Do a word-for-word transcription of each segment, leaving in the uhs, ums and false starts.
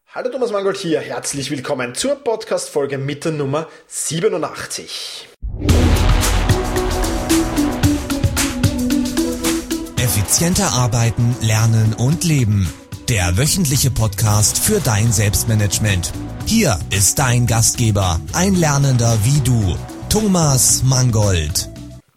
Hallo Thomas Mangold hier, herzlich willkommen zur Podcast-Folge mit der Nummer siebenundachtzig. Effizienter arbeiten, lernen und leben. Der wöchentliche Podcast für dein Selbstmanagement. Hier ist dein Gastgeber, ein Lernender wie du, Thomas Mangold.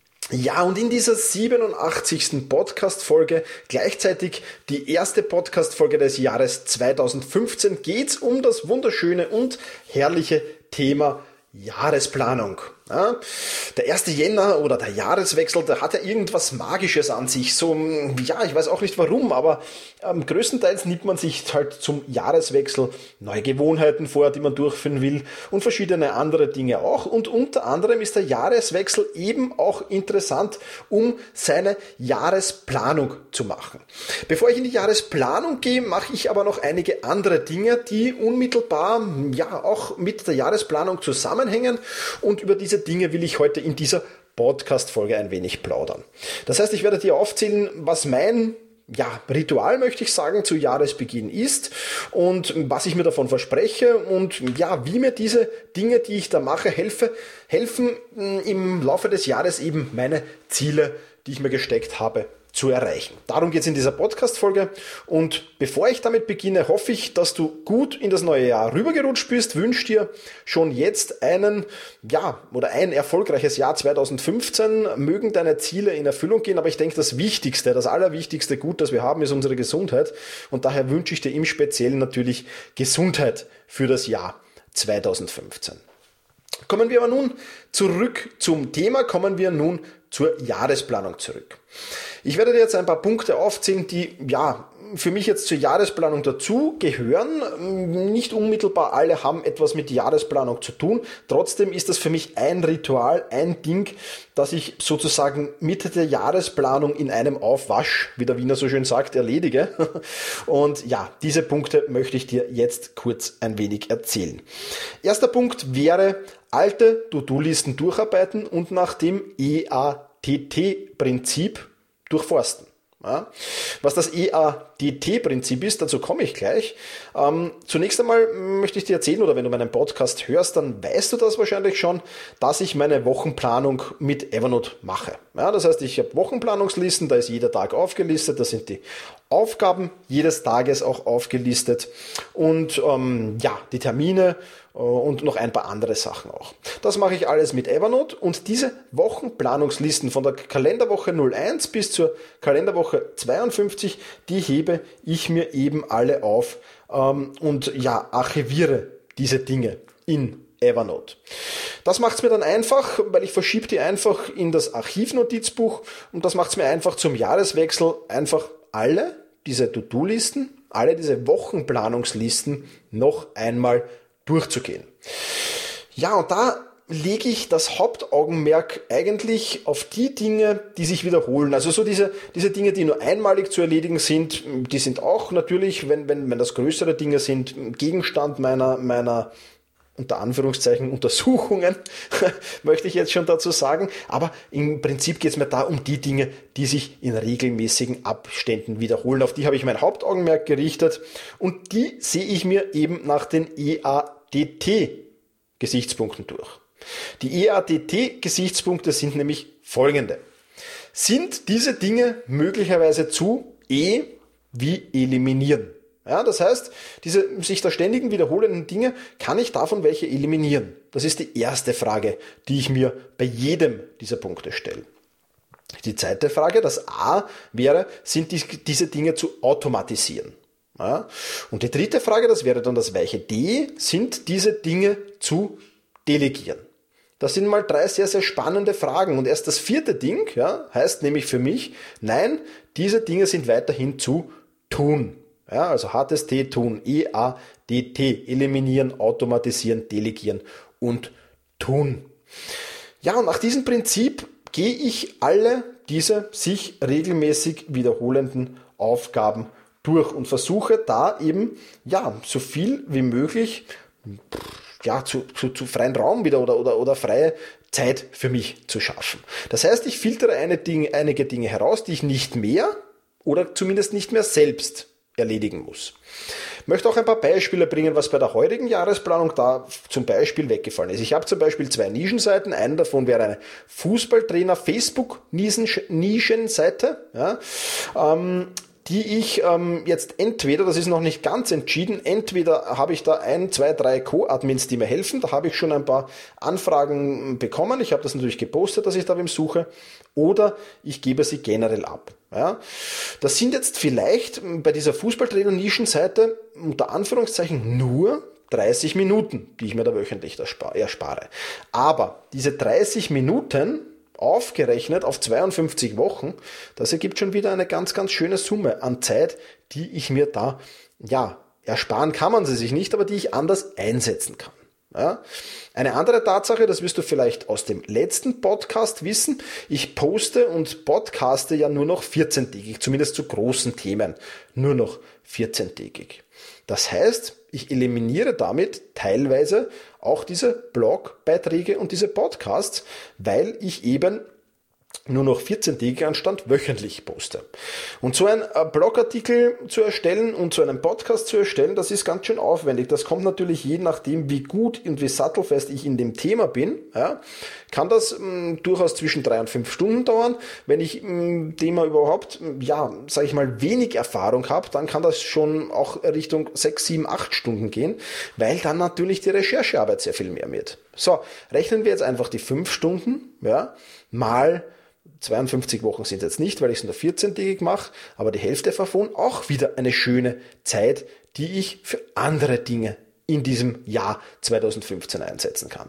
Ja, und in dieser siebenundachtzigsten Podcast-Folge, gleichzeitig die erste Podcast-Folge des Jahres zweitausendfünfzehn, geht's um das wunderschöne und herrliche Thema Jahresplanung. Ja, der erste Jänner oder der Jahreswechsel, der hat ja irgendwas Magisches an sich. So, ja, ich weiß auch nicht warum, aber ähm, größtenteils nimmt man sich halt zum Jahreswechsel neue Gewohnheiten vor, die man durchführen will und verschiedene andere Dinge auch. Und unter anderem ist der Jahreswechsel eben auch interessant, um seine Jahresplanung zu machen. Bevor ich in die Jahresplanung gehe, mache ich aber noch einige andere Dinge, die unmittelbar ja auch mit der Jahresplanung zusammenhängen, und über diese Dinge will ich heute in dieser Podcast-Folge ein wenig plaudern. Das heißt, ich werde dir aufzählen, was mein ja, Ritual, möchte ich sagen, zu Jahresbeginn ist und was ich mir davon verspreche und ja, wie mir diese Dinge, die ich da mache, helfe, helfen im Laufe des Jahres eben meine Ziele, die ich mir gesteckt habe, zu erreichen. Darum geht es in dieser Podcast-Folge, und bevor ich damit beginne, hoffe ich, dass du gut in das neue Jahr rübergerutscht bist, wünsche dir schon jetzt einen, ja, oder ein erfolgreiches Jahr zweitausendfünfzehn, mögen deine Ziele in Erfüllung gehen, aber ich denke, das Wichtigste, das allerwichtigste Gut, das wir haben, ist unsere Gesundheit, und daher wünsche ich dir im Speziellen natürlich Gesundheit für das Jahr zweitausendfünfzehn. Kommen wir aber nun zurück zum Thema, kommen wir nun zur Jahresplanung zurück. Ich werde dir jetzt ein paar Punkte aufzählen, die ja für mich jetzt zur Jahresplanung dazu gehören. Nicht unmittelbar alle haben etwas mit Jahresplanung zu tun. Trotzdem ist das für mich ein Ritual, ein Ding, das ich sozusagen mit der Jahresplanung in einem Aufwasch, wie der Wiener so schön sagt, erledige. Und ja, diese Punkte möchte ich dir jetzt kurz ein wenig erzählen. Erster Punkt wäre alte To-Do-Listen durcharbeiten und nach dem E A T T-Prinzip durchforsten. Ja. Was das E A T T-Prinzip ist, dazu komme ich gleich. Ähm, zunächst einmal möchte ich dir erzählen, oder wenn du meinen Podcast hörst, dann weißt du das wahrscheinlich schon, dass ich meine Wochenplanung mit Evernote mache. Ja, das heißt, ich habe Wochenplanungslisten, da ist jeder Tag aufgelistet, da sind die Aufgaben jedes Tages auch aufgelistet und ähm, ja, die Termine und noch ein paar andere Sachen auch. Das mache ich alles mit Evernote, und diese Wochenplanungslisten von der Kalenderwoche null eins bis zur Kalenderwoche zweiundfünfzig, die hebe ich mir eben alle auf ähm, und ja, archiviere diese Dinge in Evernote. Das macht es mir dann einfach, weil ich verschiebe die einfach in das Archivnotizbuch, und das macht es mir einfach zum Jahreswechsel einfach alle diese To-Do-Listen, alle diese Wochenplanungslisten noch einmal durchzugehen. Ja, und da lege ich das Hauptaugenmerk eigentlich auf die Dinge, die sich wiederholen. Also so diese, diese Dinge, die nur einmalig zu erledigen sind, die sind auch natürlich, wenn, wenn, wenn das größere Dinge sind, Gegenstand meiner, meiner unter Anführungszeichen Untersuchungen, möchte ich jetzt schon dazu sagen. Aber im Prinzip geht es mir da um die Dinge, die sich in regelmäßigen Abständen wiederholen. Auf die habe ich mein Hauptaugenmerk gerichtet, und die sehe ich mir eben nach den E A T T-Gesichtspunkten durch. Die E A T T-Gesichtspunkte sind nämlich folgende. Sind diese Dinge möglicherweise zu E wie eliminieren? Ja, das heißt, diese sich da ständigen wiederholenden Dinge, kann ich davon welche eliminieren? Das ist die erste Frage, die ich mir bei jedem dieser Punkte stelle. Die zweite Frage, das A, wäre, sind die, diese Dinge zu automatisieren? Ja, und die dritte Frage, das wäre dann das weiche D, sind diese Dinge zu delegieren? Das sind mal drei sehr, sehr spannende Fragen. Und erst das vierte Ding, ja, heißt nämlich für mich, nein, diese Dinge sind weiterhin zu tun. Ja, also hartes T, tun, E A D T, eliminieren, automatisieren, delegieren und tun. Ja, und nach diesem Prinzip gehe ich alle diese sich regelmäßig wiederholenden Aufgaben durch und versuche da eben, ja, so viel wie möglich, ja, zu, zu, zu freien Raum wieder oder, oder, oder freie Zeit für mich zu schaffen. Das heißt, ich filtere eine Dinge, einige Dinge heraus, die ich nicht mehr oder zumindest nicht mehr selbst erledigen muss. Möchte auch ein paar Beispiele bringen, was bei der heutigen Jahresplanung da zum Beispiel weggefallen ist. Ich habe zum Beispiel zwei Nischenseiten. Eine davon wäre eine Fußballtrainer-Facebook-Nischenseite, ja, ähm, die ich ähm, jetzt entweder, das ist noch nicht ganz entschieden, entweder habe ich da ein, zwei, drei Co-Admins, die mir helfen, da habe ich schon ein paar Anfragen bekommen, ich habe das natürlich gepostet, dass ich da wem suche, oder ich gebe sie generell ab. Ja. Das sind jetzt vielleicht bei dieser Fußballtrainer-Nischenseite unter Anführungszeichen nur dreißig Minuten, die ich mir da wöchentlich erspare. Aber diese dreißig Minuten aufgerechnet auf zweiundfünfzig Wochen, das ergibt schon wieder eine ganz, ganz schöne Summe an Zeit, die ich mir da, ja, ersparen kann man sie sich nicht, aber die ich anders einsetzen kann. Ja. Eine andere Tatsache, das wirst du vielleicht aus dem letzten Podcast wissen, ich poste und podcaste ja nur noch vierzehntägig, zumindest zu großen Themen, nur noch vierzehntägig. Das heißt, ich eliminiere damit teilweise auch diese Blogbeiträge und diese Podcasts, weil ich eben nur noch vierzehntägig anstatt wöchentlich poste. Und so ein Blogartikel zu erstellen und so einen Podcast zu erstellen, das ist ganz schön aufwendig. Das kommt natürlich je nachdem, wie gut und wie sattelfest ich in dem Thema bin. Ja, kann das mh, durchaus zwischen drei und fünf Stunden dauern. Wenn ich im Thema überhaupt, ja, sage ich mal, wenig Erfahrung habe, dann kann das schon auch Richtung sechs, sieben, acht Stunden gehen, weil dann natürlich die Recherchearbeit sehr viel mehr wird. So, rechnen wir jetzt einfach die fünf Stunden, ja, mal zweiundfünfzig Wochen sind es jetzt nicht, weil ich es nur vierzehntägig mache, aber die Hälfte davon auch wieder eine schöne Zeit, die ich für andere Dinge in diesem Jahr zweitausendfünfzehn einsetzen kann.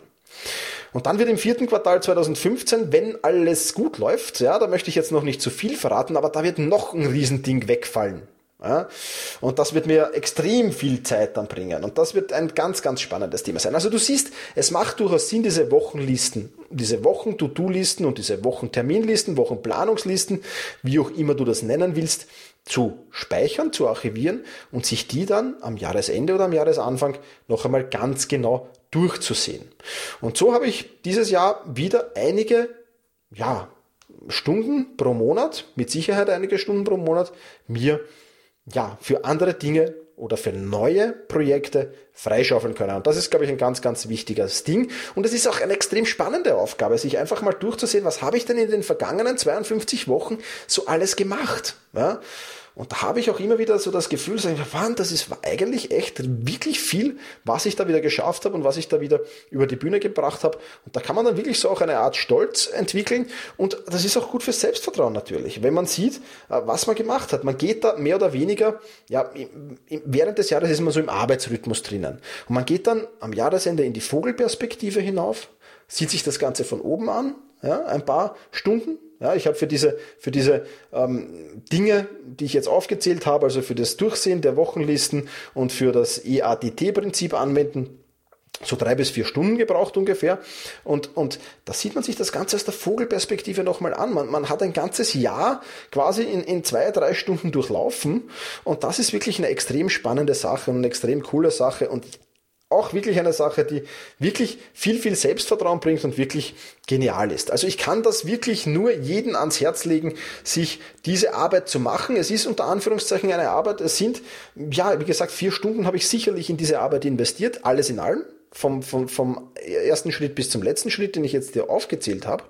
Und dann wird im vierten Quartal zweitausendfünfzehn, wenn alles gut läuft, ja, da möchte ich jetzt noch nicht zu viel verraten, aber da wird noch ein Riesending wegfallen. Ja, und das wird mir extrem viel Zeit dann bringen. Und das wird ein ganz, ganz spannendes Thema sein. Also du siehst, es macht durchaus Sinn, diese Wochenlisten, diese Wochen-To-Do-Listen und diese Wochenterminlisten, Wochenplanungslisten, wie auch immer du das nennen willst, zu speichern, zu archivieren und sich die dann am Jahresende oder am Jahresanfang noch einmal ganz genau durchzusehen. Und so habe ich dieses Jahr wieder einige, ja, Stunden pro Monat, mit Sicherheit einige Stunden pro Monat, mir ja, für andere Dinge oder für neue Projekte freischaufeln können. Und das ist, glaube ich, ein ganz, ganz wichtiges Ding. Und es ist auch eine extrem spannende Aufgabe, sich einfach mal durchzusehen, was habe ich denn in den vergangenen zweiundfünfzig Wochen so alles gemacht? Ja? Und da habe ich auch immer wieder so das Gefühl, das ist eigentlich echt wirklich viel, was ich da wieder geschafft habe und was ich da wieder über die Bühne gebracht habe. Und da kann man dann wirklich so auch eine Art Stolz entwickeln. Und das ist auch gut für Selbstvertrauen natürlich, wenn man sieht, was man gemacht hat. Man geht da mehr oder weniger, ja, während des Jahres ist man so im Arbeitsrhythmus drinnen. Und man geht dann am Jahresende in die Vogelperspektive hinauf, sieht sich das Ganze von oben an, ja, ein paar Stunden. Ja, ich habe für diese, für diese ähm, Dinge, die ich jetzt aufgezählt habe, also für das Durchsehen der Wochenlisten und für das E A D T-Prinzip anwenden, so drei bis vier Stunden gebraucht ungefähr. Und, und da sieht man sich das Ganze aus der Vogelperspektive nochmal an. Man, man hat ein ganzes Jahr quasi in, in zwei, drei Stunden durchlaufen. Und das ist wirklich eine extrem spannende Sache und eine extrem coole Sache. Und auch wirklich eine Sache, die wirklich viel, viel Selbstvertrauen bringt und wirklich genial ist. Also ich kann das wirklich nur jedem ans Herz legen, sich diese Arbeit zu machen. Es ist unter Anführungszeichen eine Arbeit. Es sind, ja, wie gesagt, vier Stunden habe ich sicherlich in diese Arbeit investiert, alles in allem, vom, vom, vom ersten Schritt bis zum letzten Schritt, den ich jetzt dir aufgezählt habe.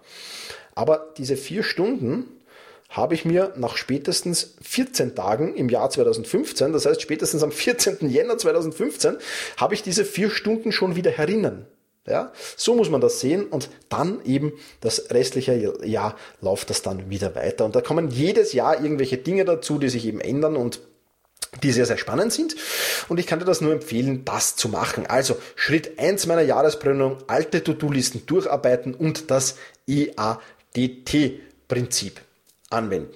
Aber diese vier Stunden habe ich mir nach spätestens vierzehn Tagen im Jahr zweitausendfünfzehn, das heißt spätestens am vierzehnten Jänner zweitausendfünfzehn, habe ich diese vier Stunden schon wieder herinnen. Ja, so muss man das sehen und dann eben das restliche Jahr läuft das dann wieder weiter. Und da kommen jedes Jahr irgendwelche Dinge dazu, die sich eben ändern und die sehr, sehr spannend sind. Und ich kann dir das nur empfehlen, das zu machen. Also Schritt eins meiner Jahresplanung, alte To-Do-Listen durcharbeiten und das E A D T-Prinzip anwenden.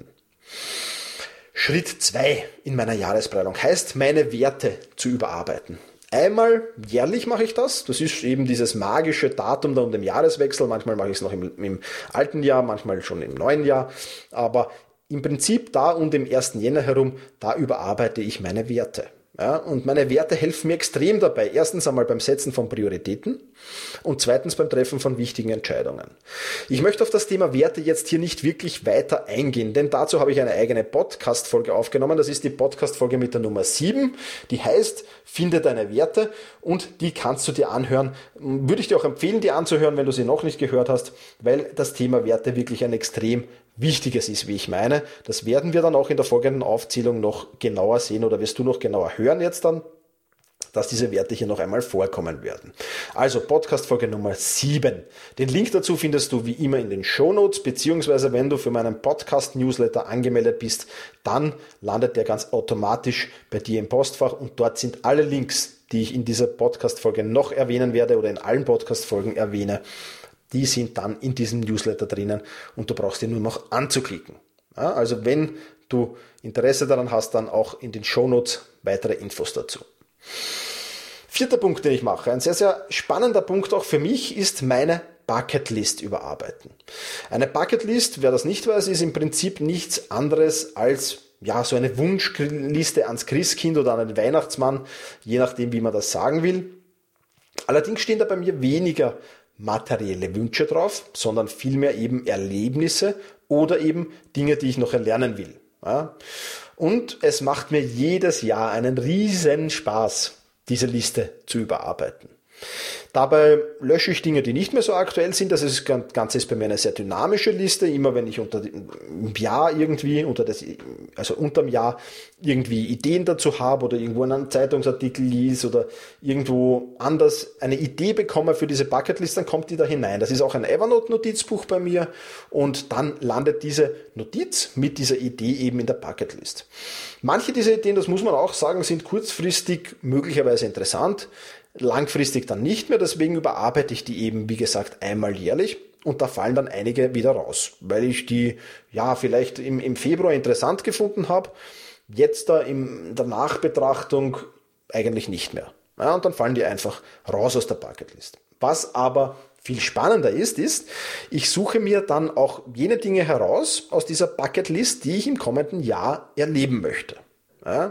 Schritt zwei in meiner Jahresplanung heißt, meine Werte zu überarbeiten. Einmal jährlich mache ich das. Das ist eben dieses magische Datum da um den Jahreswechsel. Manchmal mache ich es noch im, im alten Jahr, manchmal schon im neuen Jahr. Aber im Prinzip da um den ersten Jänner herum, da überarbeite ich meine Werte. Ja, und meine Werte helfen mir extrem dabei. Erstens einmal beim Setzen von Prioritäten und zweitens beim Treffen von wichtigen Entscheidungen. Ich möchte auf das Thema Werte jetzt hier nicht wirklich weiter eingehen, denn dazu habe ich eine eigene Podcast-Folge aufgenommen. Das ist die Podcast-Folge mit der Nummer sieben, die heißt Finde deine Werte, und die kannst du dir anhören. Würde ich dir auch empfehlen, die anzuhören, wenn du sie noch nicht gehört hast, weil das Thema Werte wirklich ein extrem wichtiges ist, wie ich meine. Das werden wir dann auch in der folgenden Aufzählung noch genauer sehen, oder wirst du noch genauer hören jetzt dann, dass diese Werte hier noch einmal vorkommen werden. Also Podcast-Folge Nummer sieben. Den Link dazu findest du wie immer in den Shownotes, beziehungsweise wenn du für meinen Podcast-Newsletter angemeldet bist, dann landet der ganz automatisch bei dir im Postfach, und dort sind alle Links, die ich in dieser Podcast-Folge noch erwähnen werde oder in allen Podcast-Folgen erwähne, die sind dann in diesem Newsletter drinnen, und du brauchst ihn nur noch anzuklicken. Ja, also wenn du Interesse daran hast, dann auch in den Shownotes weitere Infos dazu. Vierter Punkt, den ich mache, ein sehr, sehr spannender Punkt auch für mich, ist meine Bucketlist überarbeiten. Eine Bucketlist, wer das nicht weiß, ist im Prinzip nichts anderes als ja, so eine Wunschliste ans Christkind oder an den Weihnachtsmann, je nachdem, wie man das sagen will. Allerdings stehen da bei mir weniger materielle Wünsche drauf, sondern vielmehr eben Erlebnisse oder eben Dinge, die ich noch erlernen will. Ja. Und es macht mir jedes Jahr einen riesen Spaß, diese Liste zu überarbeiten. Dabei lösche ich Dinge, die nicht mehr so aktuell sind. Das ist, das Ganze ist bei mir eine sehr dynamische Liste. Immer wenn ich unter dem Jahr irgendwie, unter das, also unterm Jahr irgendwie Ideen dazu habe oder irgendwo in einem Zeitungsartikel lese oder irgendwo anders eine Idee bekomme für diese Bucketlist, dann kommt die da hinein. Das ist auch ein Evernote-Notizbuch bei mir, und dann landet diese Notiz mit dieser Idee eben in der Bucketlist. Manche dieser Ideen, das muss man auch sagen, sind kurzfristig möglicherweise interessant, langfristig dann nicht mehr, deswegen überarbeite ich die eben, wie gesagt, einmal jährlich, und da fallen dann einige wieder raus, weil ich die ja vielleicht im, im Februar interessant gefunden habe, jetzt da in der Nachbetrachtung eigentlich nicht mehr. Ja, und dann fallen die einfach raus aus der Bucketlist. Was aber viel spannender ist, ist, ich suche mir dann auch jene Dinge heraus aus dieser Bucketlist, die ich im kommenden Jahr erleben möchte. Ja.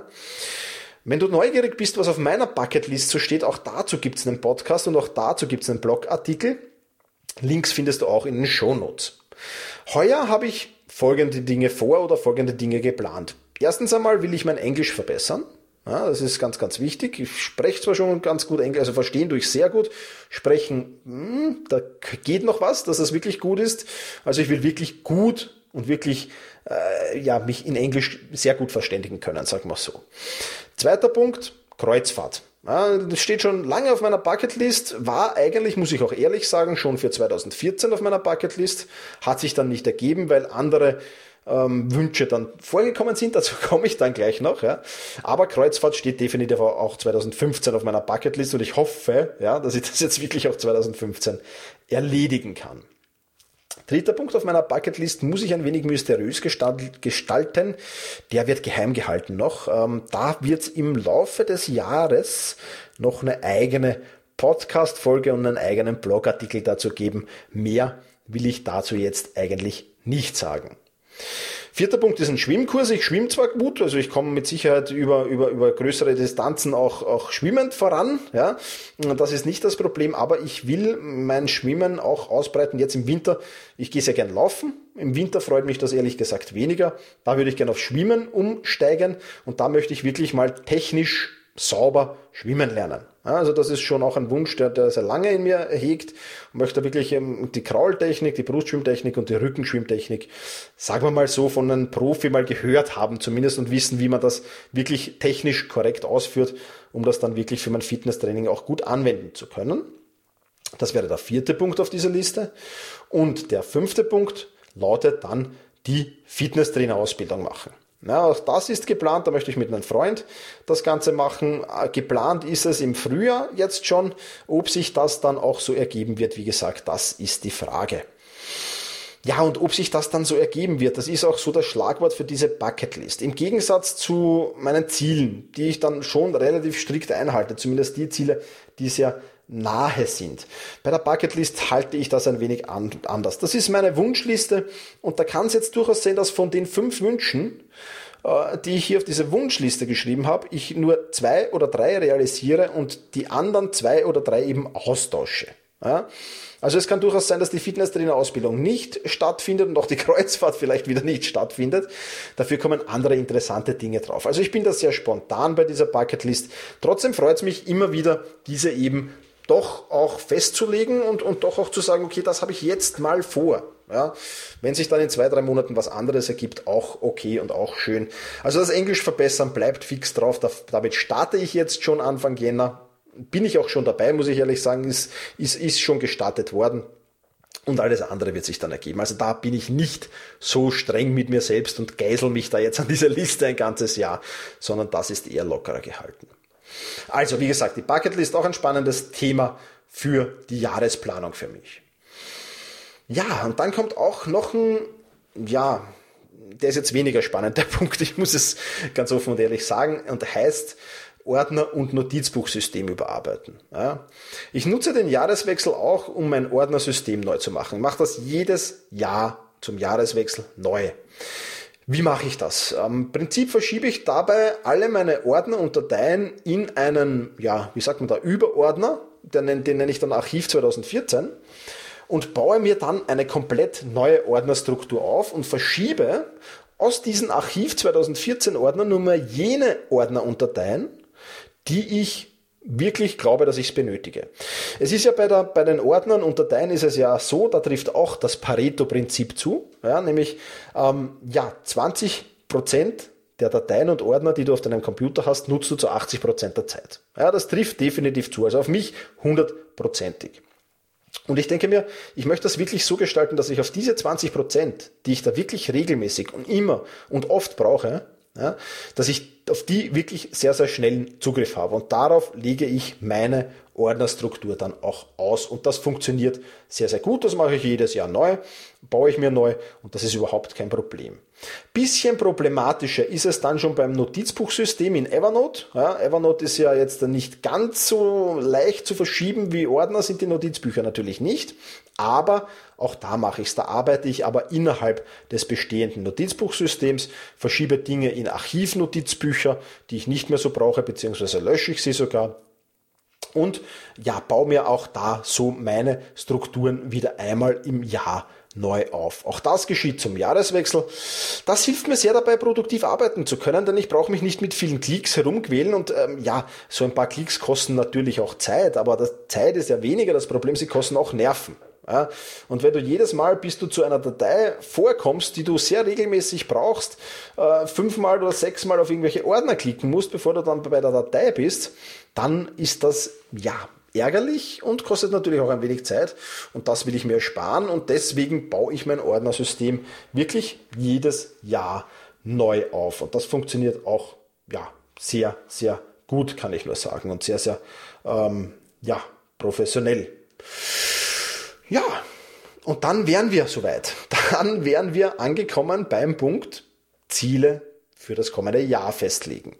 Wenn du neugierig bist, was auf meiner Bucketlist so steht, auch dazu gibt es einen Podcast und auch dazu gibt es einen Blogartikel. Links findest du auch in den Shownotes. Heuer habe ich folgende Dinge vor oder folgende Dinge geplant. Erstens einmal will ich mein Englisch verbessern. Ja, das ist ganz, ganz wichtig. Ich spreche zwar schon ganz gut Englisch, also verstehen tue ich sehr gut. Sprechen, mh, da geht noch was, dass das wirklich gut ist. Also ich will wirklich gut und wirklich äh, ja, mich in Englisch sehr gut verständigen können, sagen wir so. Zweiter Punkt, Kreuzfahrt. Ja, das steht schon lange auf meiner Bucketlist, war eigentlich, muss ich auch ehrlich sagen, schon für zwanzig vierzehn auf meiner Bucketlist, hat sich dann nicht ergeben, weil andere ähm, Wünsche dann vorgekommen sind, dazu komme ich dann gleich noch. Ja. Aber Kreuzfahrt steht definitiv auch zwanzig fünfzehn auf meiner Bucketlist, und ich hoffe, ja, dass ich das jetzt wirklich auch zwanzig fünfzehn erledigen kann. Dritter Punkt auf meiner Bucketlist muss ich ein wenig mysteriös gestalten. Der wird geheim gehalten noch. Da wird es im Laufe des Jahres noch eine eigene Podcast-Folge und einen eigenen Blogartikel dazu geben. Mehr will ich dazu jetzt eigentlich nicht sagen. Vierter Punkt ist ein Schwimmkurs. Ich schwimme zwar gut, also ich komme mit Sicherheit über, über, über größere Distanzen auch, auch schwimmend voran. Ja, das ist nicht das Problem, aber ich will mein Schwimmen auch ausbreiten. Jetzt im Winter, ich gehe sehr gern laufen. Im Winter freut mich das ehrlich gesagt weniger. Da würde ich gerne auf Schwimmen umsteigen, und da möchte ich wirklich mal technisch sauber schwimmen lernen. Ja, also das ist schon auch ein Wunsch, der, der sehr lange in mir hegt, und möchte wirklich ähm, die Kraultechnik, die Brustschwimmtechnik und die Rückenschwimmtechnik, sagen wir mal so, von einem Profi mal gehört haben zumindest, und wissen, wie man das wirklich technisch korrekt ausführt, um das dann wirklich für mein Fitnesstraining auch gut anwenden zu können. Das wäre der vierte Punkt auf dieser Liste. Und der fünfte Punkt lautet dann die Fitnesstrainer-Ausbildung machen. Ja, auch das ist geplant, da möchte ich mit einem Freund das Ganze machen. Geplant ist es im Frühjahr jetzt schon. Ob sich das dann auch so ergeben wird, wie gesagt, das ist die Frage. Ja, und ob sich das dann so ergeben wird, das ist auch so das Schlagwort für diese Bucketlist. Im Gegensatz zu meinen Zielen, die ich dann schon relativ strikt einhalte, zumindest die Ziele, die sehr nahe sind. Bei der Bucketlist halte ich das ein wenig an, anders. Das ist meine Wunschliste, und da kann es jetzt durchaus sein, dass von den fünf Wünschen die ich hier auf diese Wunschliste geschrieben habe, ich nur zwei oder drei realisiere und die anderen zwei oder drei eben austausche. Ja? Also es kann durchaus sein, dass die Fitnesstrainer-Ausbildung nicht stattfindet und auch die Kreuzfahrt vielleicht wieder nicht stattfindet. Dafür kommen andere interessante Dinge drauf. Also ich bin da sehr spontan bei dieser Bucketlist. Trotzdem freut es mich immer wieder, diese eben doch auch festzulegen und, und doch auch zu sagen, okay, das habe ich jetzt mal vor. Ja, wenn sich dann in zwei, drei Monaten was anderes ergibt, auch okay und auch schön. Also das Englisch verbessern bleibt fix drauf. Da, damit starte ich jetzt schon Anfang Jänner. Bin ich auch schon dabei, muss ich ehrlich sagen, ist, ist, ist schon gestartet worden. Und alles andere wird sich dann ergeben. Also da bin ich nicht so streng mit mir selbst und geisel mich da jetzt an dieser Liste ein ganzes Jahr, sondern das ist eher lockerer gehalten. Also wie gesagt, die Bucketlist auch ein spannendes Thema für die Jahresplanung für mich. Ja, und dann kommt auch noch ein, ja, der ist jetzt weniger spannend, der Punkt, ich muss es ganz offen und ehrlich sagen, und heißt Ordner- und Notizbuchsystem überarbeiten. Ja. Ich nutze den Jahreswechsel auch, um mein Ordnersystem neu zu machen. Ich mache das jedes Jahr zum Jahreswechsel neu. Wie mache ich das? Im Prinzip verschiebe ich dabei alle meine Ordner und Dateien in einen, ja, wie sagt man da, Überordner, den, den nenne ich dann Archiv zweitausendvierzehn, und baue mir dann eine komplett neue Ordnerstruktur auf und verschiebe aus diesen Archiv zweitausendvierzehn Ordnern nur mehr jene Ordner und Dateien, die ich wirklich glaube, dass ich es benötige. Es ist ja bei, der, bei den Ordnern und Dateien ist es ja so, da trifft auch das Pareto-Prinzip zu, ja, nämlich ähm, ja, zwanzig Prozent der Dateien und Ordner, die du auf deinem Computer hast, nutzt du zu achtzig Prozent der Zeit. Ja, das trifft definitiv zu, also auf mich hundertprozentig. Und ich denke mir, ich möchte das wirklich so gestalten, dass ich auf diese zwanzig Prozent, die ich da wirklich regelmäßig und immer und oft brauche, ja, dass ich auf die wirklich sehr, sehr schnellen Zugriff habe. Und darauf lege ich meine Ordnerstruktur dann auch aus. Und das funktioniert sehr, sehr gut. Das mache ich jedes Jahr neu, baue ich mir neu und das ist überhaupt kein Problem. Bisschen problematischer ist es dann schon beim Notizbuchsystem in Evernote. Ja, Evernote ist ja jetzt nicht ganz so leicht zu verschieben wie Ordner, sind die Notizbücher natürlich nicht. Aber auch da mache ich es. Da arbeite ich aber innerhalb des bestehenden Notizbuchsystems, verschiebe Dinge in Archivnotizbücher, die ich nicht mehr so brauche, beziehungsweise lösche ich sie sogar. Und ja, baue mir auch da so meine Strukturen wieder einmal im Jahr neu auf. Auch das geschieht zum Jahreswechsel. Das hilft mir sehr dabei, produktiv arbeiten zu können, denn ich brauche mich nicht mit vielen Klicks herumquälen und ähm, ja, so ein paar Klicks kosten natürlich auch Zeit, aber das Zeit ist ja weniger das Problem, sie kosten auch Nerven. Ja, und wenn du jedes Mal, bis du zu einer Datei vorkommst, die du sehr regelmäßig brauchst, äh, fünfmal oder sechsmal auf irgendwelche Ordner klicken musst, bevor du dann bei der Datei bist, dann ist das, ja, ärgerlich und kostet natürlich auch ein wenig Zeit und das will ich mir ersparen und deswegen baue ich mein Ordnersystem wirklich jedes Jahr neu auf und das funktioniert auch, ja, sehr, sehr gut, kann ich nur sagen und sehr, sehr, ähm, ja, professionell. Ja, und dann wären wir soweit. Dann wären wir angekommen beim Punkt Ziele für das kommende Jahr festlegen.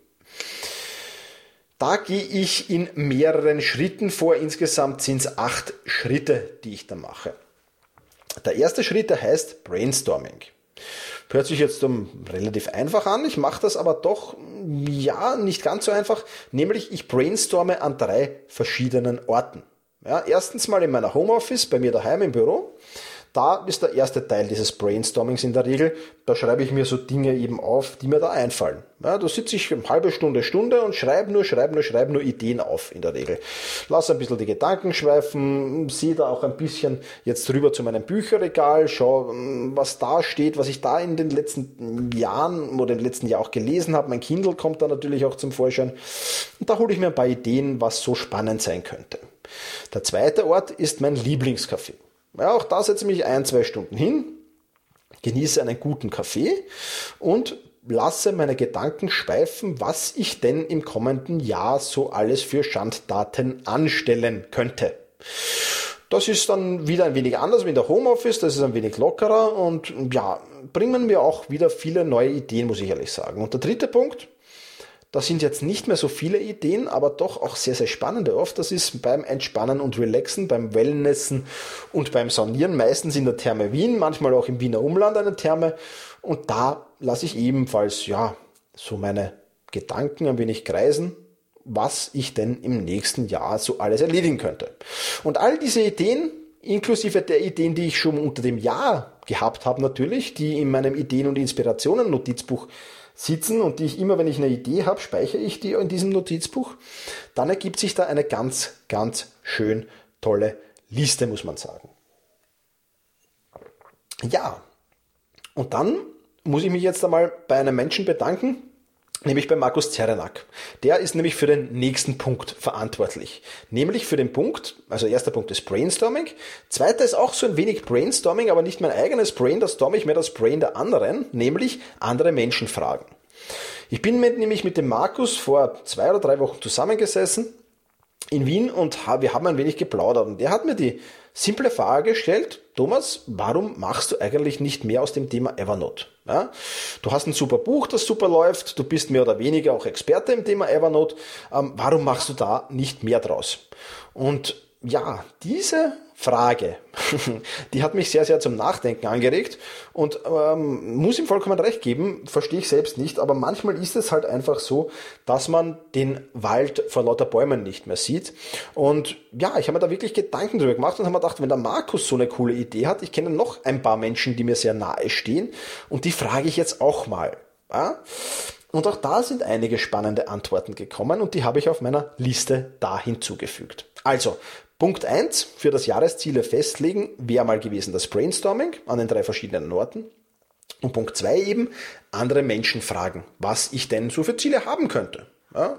Da gehe ich in mehreren Schritten vor. Insgesamt sind es acht Schritte, die ich da mache. Der erste Schritt, der heißt Brainstorming. Hört sich jetzt um relativ einfach an. Ich mache das aber doch, ja, nicht ganz so einfach. Nämlich, ich brainstorme an drei verschiedenen Orten. Ja, erstens mal in meiner Homeoffice, bei mir daheim im Büro. Da ist der erste Teil dieses Brainstormings in der Regel. Da schreibe ich mir so Dinge eben auf, die mir da einfallen. Ja, da sitze ich eine halbe Stunde, Stunde und schreibe nur, schreibe nur, schreibe nur Ideen auf in der Regel. Lass ein bisschen die Gedanken schweifen, sehe da auch ein bisschen jetzt rüber zu meinem Bücherregal, schau, was da steht, was ich da in den letzten Jahren oder im letzten Jahr auch gelesen habe. Mein Kindle kommt da natürlich auch zum Vorschein. Und da hole ich mir ein paar Ideen, was so spannend sein könnte. Der zweite Ort ist mein Lieblingscafé. Ja, auch da setze ich mich ein, zwei Stunden hin, genieße einen guten Kaffee und lasse meine Gedanken schweifen, was ich denn im kommenden Jahr so alles für Schandtaten anstellen könnte. Das ist dann wieder ein wenig anders wie in der Homeoffice, das ist ein wenig lockerer und ja, bringen mir auch wieder viele neue Ideen, muss ich ehrlich sagen. Und der dritte Punkt, das sind jetzt nicht mehr so viele Ideen, aber doch auch sehr, sehr spannende oft. Das ist beim Entspannen und Relaxen, beim Wellnessen und beim Saunieren, meistens in der Therme Wien, manchmal auch im Wiener Umland eine Therme. Und da lasse ich ebenfalls, ja, so meine Gedanken ein wenig kreisen, was ich denn im nächsten Jahr so alles erledigen könnte. Und all diese Ideen, inklusive der Ideen, die ich schon unter dem Jahr gehabt habe natürlich, die in meinem Ideen- und Inspirationen-Notizbuch sitzen und die ich immer, wenn ich eine Idee habe, speichere ich die in diesem Notizbuch, dann ergibt sich da eine ganz, ganz schön tolle Liste, muss man sagen. Ja, und dann muss ich mich jetzt einmal bei einem Menschen bedanken, nämlich bei Markus Zerenak. Der ist nämlich für den nächsten Punkt verantwortlich. Nämlich für den Punkt, also erster Punkt ist Brainstorming. Zweiter ist auch so ein wenig Brainstorming, aber nicht mein eigenes Brain, da storme ich mehr das Brain der anderen, nämlich andere Menschen fragen. Ich bin mit, nämlich mit dem Markus vor zwei oder drei Wochen zusammengesessen in Wien und wir haben ein wenig geplaudert. Und der hat mir die simple Frage gestellt: Thomas, warum machst du eigentlich nicht mehr aus dem Thema Evernote? Ja, du hast ein super Buch, das super läuft, du bist mehr oder weniger auch Experte im Thema Evernote. Ähm, warum machst du da nicht mehr draus? Und ja, diese Frage, die hat mich sehr, sehr zum Nachdenken angeregt und ähm, muss ihm vollkommen recht geben, verstehe ich selbst nicht, aber manchmal ist es halt einfach so, dass man den Wald vor lauter Bäumen nicht mehr sieht. Und ja, ich habe mir da wirklich Gedanken drüber gemacht und habe mir gedacht, wenn der Markus so eine coole Idee hat, ich kenne noch ein paar Menschen, die mir sehr nahe stehen und die frage ich jetzt auch mal. Ja? Und auch da sind einige spannende Antworten gekommen und die habe ich auf meiner Liste da hinzugefügt. Also, Punkt eins für das Jahresziele festlegen wäre mal gewesen das Brainstorming an den drei verschiedenen Orten. Und Punkt zwei eben, andere Menschen fragen, was ich denn so für Ziele haben könnte. Ja?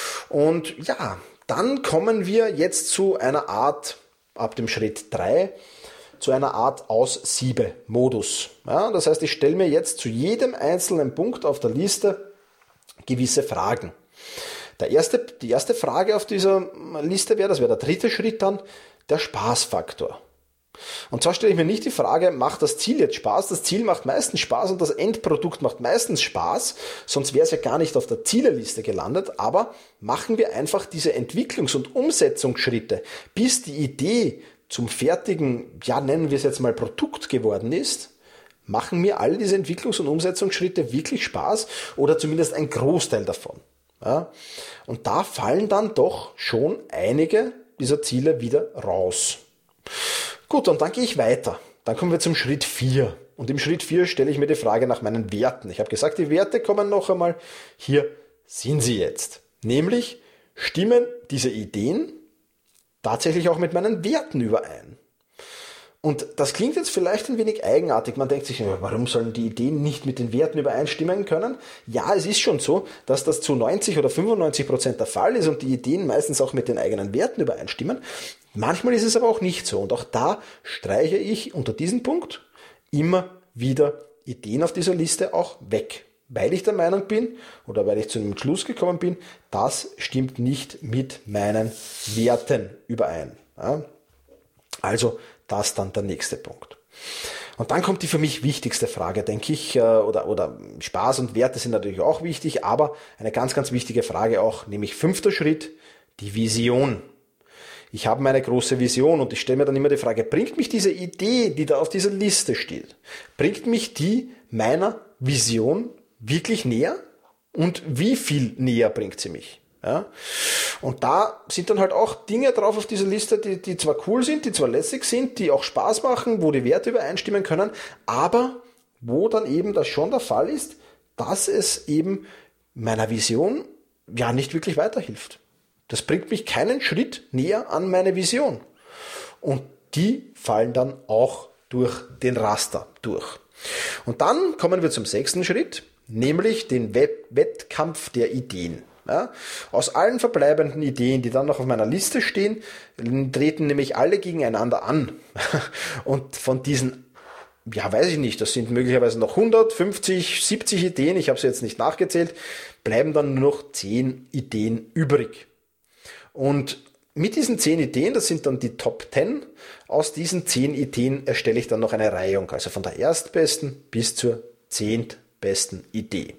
Und ja, dann kommen wir jetzt zu einer Art, ab dem Schritt drei, zu einer Art Aussiebe-Modus. Ja? Das heißt, ich stelle mir jetzt zu jedem einzelnen Punkt auf der Liste gewisse Fragen. Der erste, die erste Frage auf dieser Liste wäre, das wäre der dritte Schritt dann, der Spaßfaktor. Und zwar stelle ich mir nicht die Frage, macht das Ziel jetzt Spaß? Das Ziel macht meistens Spaß und das Endprodukt macht meistens Spaß, sonst wäre es ja gar nicht auf der Zieleliste gelandet, aber machen wir einfach diese Entwicklungs- und Umsetzungsschritte, bis die Idee zum fertigen, ja nennen wir es jetzt mal Produkt geworden ist, machen mir all diese Entwicklungs- und Umsetzungsschritte wirklich Spaß oder zumindest ein Großteil davon. Ja, und da fallen dann doch schon einige dieser Ziele wieder raus. Gut, und dann gehe ich weiter. Dann kommen wir zum Schritt vier. Und im Schritt vier stelle ich mir die Frage nach meinen Werten. Ich habe gesagt, die Werte kommen noch einmal. Hier sind sie jetzt. Nämlich, stimmen diese Ideen tatsächlich auch mit meinen Werten überein? Und das klingt jetzt vielleicht ein wenig eigenartig. Man denkt sich, warum sollen die Ideen nicht mit den Werten übereinstimmen können? Ja, es ist schon so, dass das zu neunzig oder fünfundneunzig Prozent der Fall ist und die Ideen meistens auch mit den eigenen Werten übereinstimmen. Manchmal ist es aber auch nicht so. Und auch da streiche ich unter diesem Punkt immer wieder Ideen auf dieser Liste auch weg. Weil ich der Meinung bin oder weil ich zu einem Schluss gekommen bin, das stimmt nicht mit meinen Werten überein. Ja? Also, das dann der nächste Punkt. Und dann kommt die für mich wichtigste Frage, denke ich, oder, oder Spaß und Werte sind natürlich auch wichtig, aber eine ganz, ganz wichtige Frage auch, nämlich fünfter Schritt, die Vision. Ich habe meine große Vision und ich stelle mir dann immer die Frage, bringt mich diese Idee, die da auf dieser Liste steht, bringt mich die meiner Vision wirklich näher? Und wie viel näher bringt sie mich? Ja? Und da sind dann halt auch Dinge drauf auf dieser Liste, die, die zwar cool sind, die zwar lässig sind, die auch Spaß machen, wo die Werte übereinstimmen können, aber wo dann eben das schon der Fall ist, dass es eben meiner Vision ja nicht wirklich weiterhilft. Das bringt mich keinen Schritt näher an meine Vision. Und die fallen dann auch durch den Raster durch. Und dann kommen wir zum sechsten Schritt, nämlich den Wett- Wettkampf der Ideen. Ja, aus allen verbleibenden Ideen, die dann noch auf meiner Liste stehen, treten nämlich alle gegeneinander an. Und von diesen, ja weiß ich nicht, das sind möglicherweise noch hundert, fünfzig, siebzig Ideen, ich habe sie jetzt nicht nachgezählt, bleiben dann nur noch zehn Ideen übrig. Und mit diesen zehn Ideen, das sind dann die Top zehn, aus diesen zehn Ideen erstelle ich dann noch eine Reihung, also von der erstbesten bis zur zehntbesten Idee.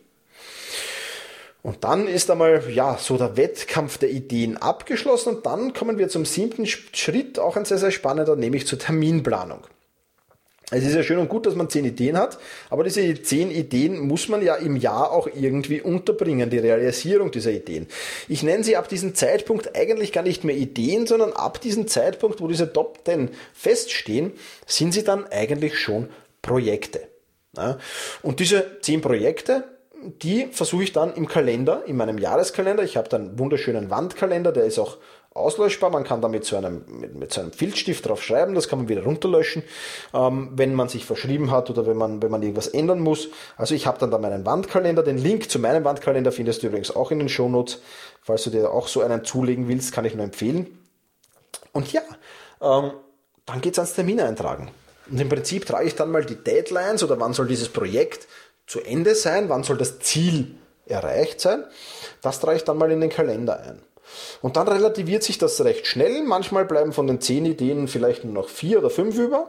Und dann ist einmal, ja, so der Wettkampf der Ideen abgeschlossen und dann kommen wir zum siebten Schritt, auch ein sehr, sehr spannender, nämlich zur Terminplanung. Es ist ja schön und gut, dass man zehn Ideen hat, aber diese zehn Ideen muss man ja im Jahr auch irgendwie unterbringen, die Realisierung dieser Ideen. Ich nenne sie ab diesem Zeitpunkt eigentlich gar nicht mehr Ideen, sondern ab diesem Zeitpunkt, wo diese Top zehn feststehen, sind sie dann eigentlich schon Projekte. Ja? Und diese zehn Projekte, die versuche ich dann im Kalender, in meinem Jahreskalender, ich habe dann einen wunderschönen Wandkalender, der ist auch auslöschbar, man kann da mit so einem, mit, mit so einem Filzstift drauf schreiben, das kann man wieder runterlöschen, ähm, wenn man sich verschrieben hat oder wenn man, wenn man irgendwas ändern muss. Also ich habe dann da meinen Wandkalender, den Link zu meinem Wandkalender findest du übrigens auch in den Shownotes, falls du dir auch so einen zulegen willst, kann ich nur empfehlen. Und ja, ähm, dann geht's ans Termine eintragen. Und im Prinzip trage ich dann mal die Deadlines oder wann soll dieses Projekt zu Ende sein, wann soll das Ziel erreicht sein, das trage ich dann mal in den Kalender ein. Und dann relativiert sich das recht schnell. Manchmal bleiben von den zehn Ideen vielleicht nur noch vier oder fünf über.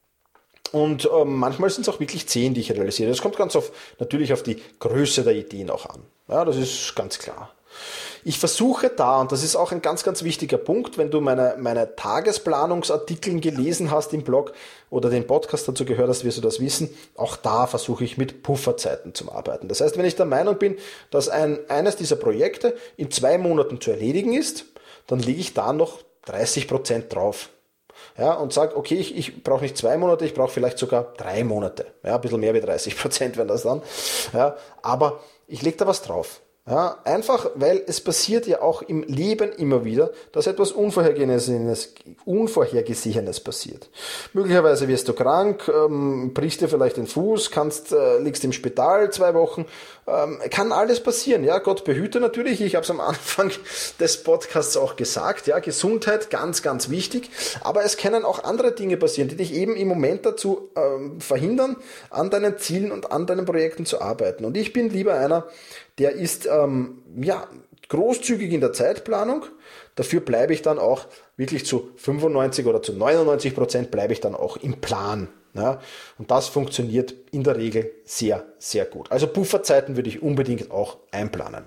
Und äh, manchmal sind es auch wirklich zehn, die ich realisiere. Das kommt ganz auf, natürlich auf die Größe der Ideen auch an. Ja, das ist ganz klar. Ich versuche da, und das ist auch ein ganz, ganz wichtiger Punkt, wenn du meine, meine Tagesplanungsartikel gelesen hast im Blog oder den Podcast dazu gehört hast, wirst du das wissen, auch da versuche ich mit Pufferzeiten zu arbeiten. Das heißt, wenn ich der Meinung bin, dass ein, eines dieser Projekte in zwei Monaten zu erledigen ist, dann lege ich da noch dreißig Prozent drauf. Ja, und sage, okay, ich, ich brauche nicht zwei Monate, ich brauche vielleicht sogar drei Monate. Ja, ein bisschen mehr wie dreißig Prozent wären das dann. Ja, aber ich lege da was drauf. Ja, einfach, weil es passiert ja auch im Leben immer wieder, dass etwas Unvorhergesehenes, Unvorhergesehenes passiert. Möglicherweise wirst du krank, ähm, brichst dir vielleicht den Fuß, kannst, äh, liegst im Spital zwei Wochen, ähm, kann alles passieren. Ja, Gott behüte natürlich, ich habe es am Anfang des Podcasts auch gesagt, ja, Gesundheit ganz, ganz wichtig, aber es können auch andere Dinge passieren, die dich eben im Moment dazu ähm, verhindern, an deinen Zielen und an deinen Projekten zu arbeiten. Und ich bin lieber einer, der ist ähm, ja, großzügig in der Zeitplanung. Dafür bleibe ich dann auch wirklich zu fünfundneunzig oder zu neunundneunzig Prozent bleibe ich dann auch im Plan. Ja? Und das funktioniert in der Regel sehr, sehr gut. Also Pufferzeiten würde ich unbedingt auch einplanen.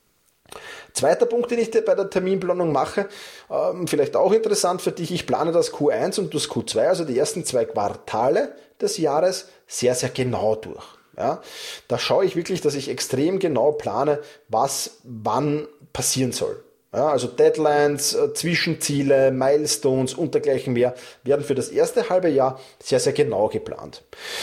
Zweiter Punkt, den ich bei der Terminplanung mache, ähm, vielleicht auch interessant für dich, ich plane das Q eins und das Q zwei, also die ersten zwei Quartale des Jahres, sehr, sehr genau durch. Ja, da schaue ich wirklich, dass ich extrem genau plane, was wann passieren soll. Ja, also Deadlines, Zwischenziele, Milestones und dergleichen mehr werden für das erste halbe Jahr sehr, sehr genau geplant.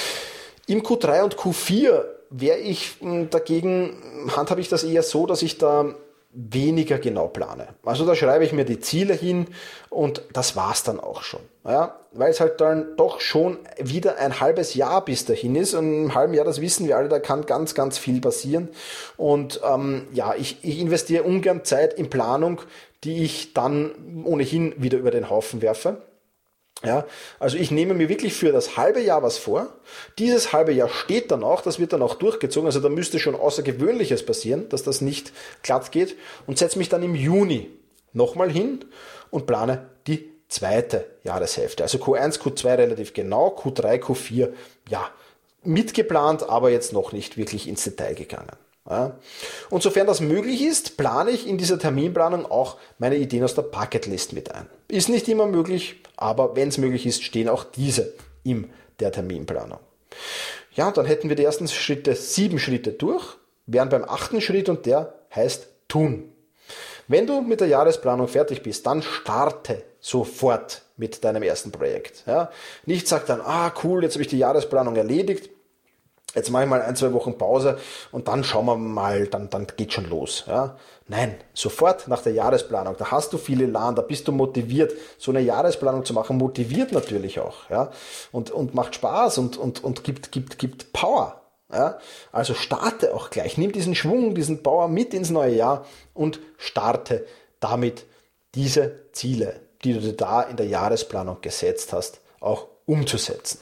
Im Q drei und Q vier wäre ich dagegen, handhabe ich das eher so, dass ich da weniger genau plane. Also da schreibe ich mir die Ziele hin und das war's dann auch schon. Ja, weil es halt dann doch schon wieder ein halbes Jahr bis dahin ist und im halben Jahr, das wissen wir alle, da kann ganz, ganz viel passieren und ähm, ja, ich, ich investiere ungern Zeit in Planung, die ich dann ohnehin wieder über den Haufen werfe. Ja, also ich nehme mir wirklich für das halbe Jahr was vor. Dieses halbe Jahr steht dann auch, das wird dann auch durchgezogen. Also da müsste schon Außergewöhnliches passieren, dass das nicht glatt geht und setze mich dann im Juni nochmal hin und plane die zweite Jahreshälfte. Also Q eins, Q zwei relativ genau, Q drei, Q vier, ja, mitgeplant, aber jetzt noch nicht wirklich ins Detail gegangen. Ja. Und sofern das möglich ist, plane ich in dieser Terminplanung auch meine Ideen aus der Bucketlist mit ein. Ist nicht immer möglich, aber wenn es möglich ist, stehen auch diese in der Terminplanung. Ja, dann hätten wir die ersten Schritte, sieben Schritte durch, wären beim achten Schritt und der heißt tun. Wenn du mit der Jahresplanung fertig bist, dann starte sofort mit deinem ersten Projekt. Ja. Nicht sag dann, ah cool, jetzt habe ich die Jahresplanung erledigt, jetzt mache ich mal ein, zwei Wochen Pause und dann schauen wir mal, dann, dann geht schon los. Ja. Nein, sofort nach der Jahresplanung, da hast du viel Elan, da bist du motiviert. So eine Jahresplanung zu machen, motiviert natürlich auch. Ja. Und, und macht Spaß und, und, und gibt, gibt, gibt Power. Ja. Also starte auch gleich, nimm diesen Schwung, diesen Power mit ins neue Jahr und starte damit diese Ziele, die du dir da in der Jahresplanung gesetzt hast, auch umzusetzen.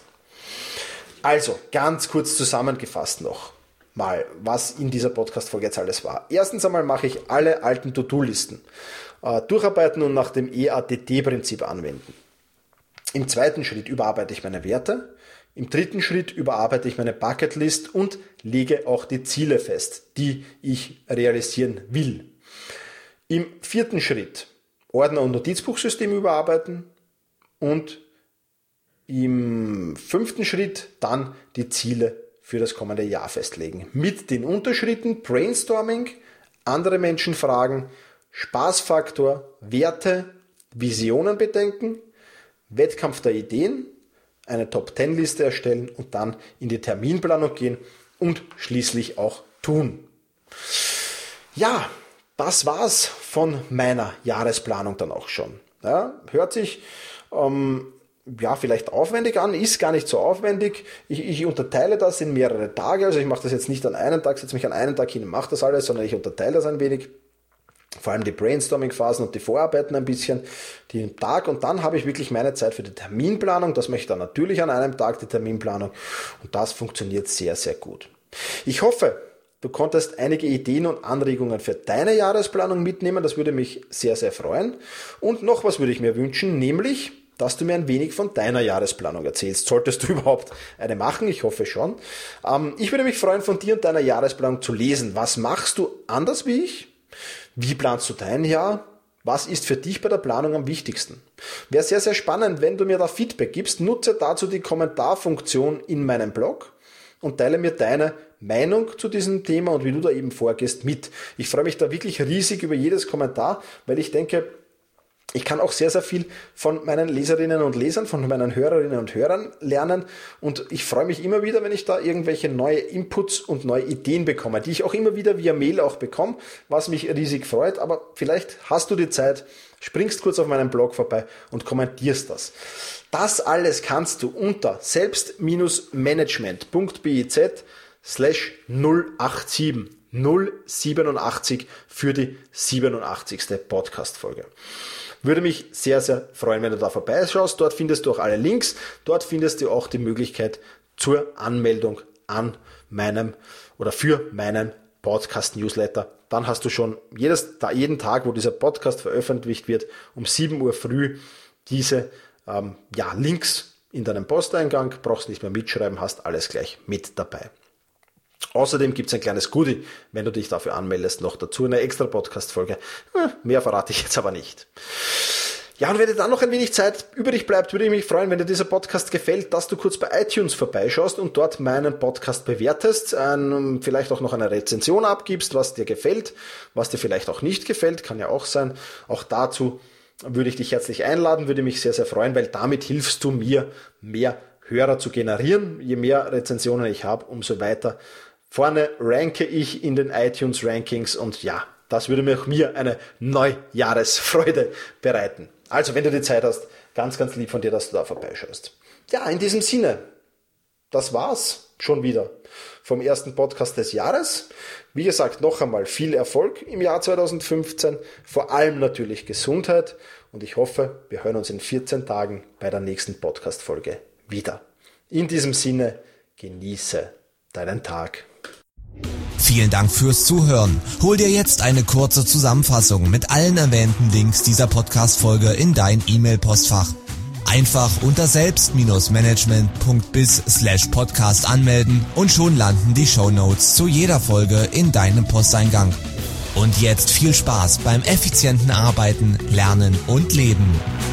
Also, ganz kurz zusammengefasst noch mal, was in dieser Podcast-Folge jetzt alles war. Erstens einmal mache ich alle alten To-Do-Listen äh, durcharbeiten und nach dem E A D T-Prinzip anwenden. Im zweiten Schritt überarbeite ich meine Werte. Im dritten Schritt überarbeite ich meine Bucketlist und lege auch die Ziele fest, die ich realisieren will. Im vierten Schritt Ordner- und Notizbuchsystem überarbeiten und im fünften Schritt dann die Ziele für das kommende Jahr festlegen. Mit den Unterschritten Brainstorming, andere Menschen fragen, Spaßfaktor, Werte, Visionen bedenken, Wettkampf der Ideen, eine Top zehn Liste erstellen und dann in die Terminplanung gehen und schließlich auch tun. Ja, das war's von meiner Jahresplanung dann auch schon. Ja, hört sich ähm, ja vielleicht aufwendig an, ist gar nicht so aufwendig. Ich, ich unterteile das in mehrere Tage, also ich mache das jetzt nicht an einem Tag, setze mich an einen Tag hin und mache das alles, sondern ich unterteile das ein wenig. Vor allem die Brainstorming-Phasen und die Vorarbeiten ein bisschen, den Tag, und dann habe ich wirklich meine Zeit für die Terminplanung. Das möchte ich dann natürlich an einem Tag, die Terminplanung, und das funktioniert sehr, sehr gut. Ich hoffe, du konntest einige Ideen und Anregungen für deine Jahresplanung mitnehmen, das würde mich sehr, sehr freuen. Und noch was würde ich mir wünschen, nämlich, dass du mir ein wenig von deiner Jahresplanung erzählst. Solltest du überhaupt eine machen? Ich hoffe schon. Ähm, ich würde mich freuen, von dir und deiner Jahresplanung zu lesen. Was machst du anders wie ich? Wie planst du dein Jahr? Was ist für dich bei der Planung am wichtigsten? Wäre sehr, sehr spannend, wenn du mir da Feedback gibst. Nutze dazu die Kommentarfunktion in meinem Blog und teile mir deine Meinung zu diesem Thema und wie du da eben vorgehst mit. Ich freue mich da wirklich riesig über jedes Kommentar, weil ich denke, ich kann auch sehr, sehr viel von meinen Leserinnen und Lesern, von meinen Hörerinnen und Hörern lernen, und ich freue mich immer wieder, wenn ich da irgendwelche neue Inputs und neue Ideen bekomme, die ich auch immer wieder via Mail auch bekomme, was mich riesig freut. Aber vielleicht hast du die Zeit, springst kurz auf meinen Blog vorbei und kommentierst das. Das alles kannst du unter selbst-management.biz slash null acht sieben null siebenundachtzig für die siebenundachtzigste Podcast-Folge. Würde mich sehr, sehr freuen, wenn du da vorbeischaust. Dort findest du auch alle Links. Dort findest du auch die Möglichkeit zur Anmeldung an meinem oder für meinen Podcast-Newsletter. Dann hast du schon jedes, jeden Tag, wo dieser Podcast veröffentlicht wird, um sieben Uhr früh diese ähm, ja, Links in deinem Posteingang. Brauchst nicht mehr mitschreiben, hast alles gleich mit dabei. Außerdem gibt es ein kleines Goodie, wenn du dich dafür anmeldest, noch dazu eine extra Podcast-Folge. Mehr verrate ich jetzt aber nicht. Ja, und wenn dir dann noch ein wenig Zeit übrig bleibt, würde ich mich freuen, wenn dir dieser Podcast gefällt, dass du kurz bei iTunes vorbeischaust und dort meinen Podcast bewertest, ein, vielleicht auch noch eine Rezension abgibst, was dir gefällt, was dir vielleicht auch nicht gefällt, kann ja auch sein. Auch dazu würde ich dich herzlich einladen, würde mich sehr, sehr freuen, weil damit hilfst du mir, mehr Hörer zu generieren. Je mehr Rezensionen ich habe, umso weiter vorne ranke ich in den iTunes-Rankings, und ja, das würde mir auch mir eine Neujahresfreude bereiten. Also, wenn du die Zeit hast, ganz, ganz lieb von dir, dass du da vorbeischaust. Ja, in diesem Sinne, das war's schon wieder vom ersten Podcast des Jahres. Wie gesagt, noch einmal viel Erfolg im Jahr zweitausendfünfzehn, vor allem natürlich Gesundheit, und ich hoffe, wir hören uns in vierzehn Tagen bei der nächsten Podcast-Folge wieder. In diesem Sinne, genieße deinen Tag. Vielen Dank fürs Zuhören. Hol dir jetzt eine kurze Zusammenfassung mit allen erwähnten Links dieser Podcast-Folge in dein E-Mail-Postfach. Einfach unter selbst-management.biz slash podcast anmelden und schon landen die Shownotes zu jeder Folge in deinem Posteingang. Und jetzt viel Spaß beim effizienten Arbeiten, Lernen und Leben.